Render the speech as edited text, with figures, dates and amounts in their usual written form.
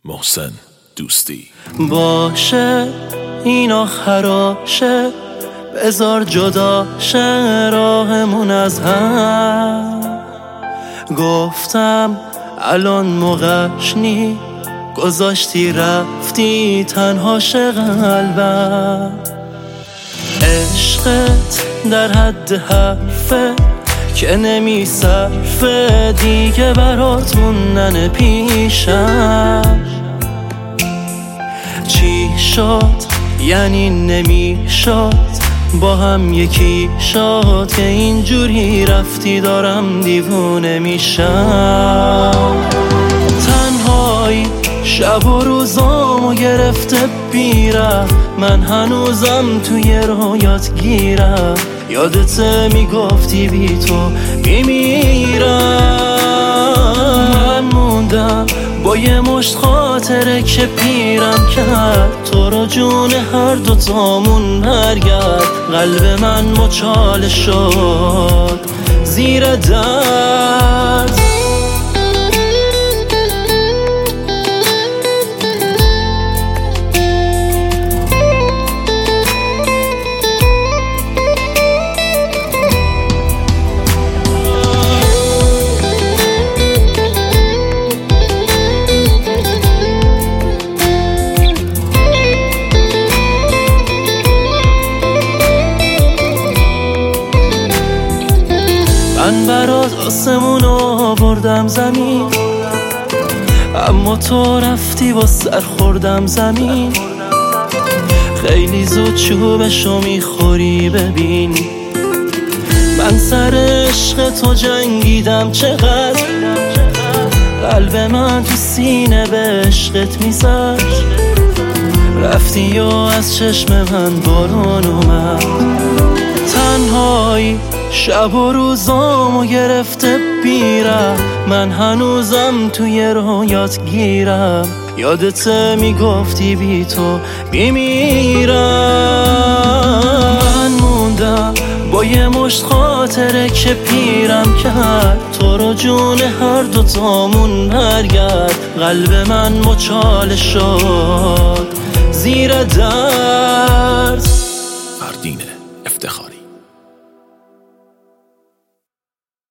محسن دوستی. باشه این آخراشه، بذار جدا شه راهمون از هم. گفتم الان موقعش نی، گذاشتی رفتی تنها شه قلبم. عشقت در حد حرفه که نمی صرفه، دیگه برات موندن پیشم. چی شد یعنی نمی شد با هم یکی شد، که اینجوری رفتی دارم دیوونه میشم. تنهایی شب و روزامو گرفته بیرم، من هنوزم توی رویات گیرم. یادت میگفتی بی تو میمیرم. من موندم با یه مشت خاطره که پیرم کرد، تو رو جون هر دوتامون برگرد. قلب من مچاله شد زیر درد. من برات آسمون آوردم زمین، اما تو رفتی با سر خوردم زمین. خیلی زود چوبشو میخوری ببین، من سر عشق تو جنگیدم چقدر. قلب من تو سینه به عشقت میزد، رفتی و از چشم من بارون اومد. تنهایی شب و روزامو گرفته بیرم، من هنوزم توی رویات گیرم. یادت میگفتی بی تو میمیرم. من موندم با یه مشت خاطره که پیرم کرد، تو رو جون هر دوتامون برگرد. قلب من مچاله شد زیر درد. فردینه.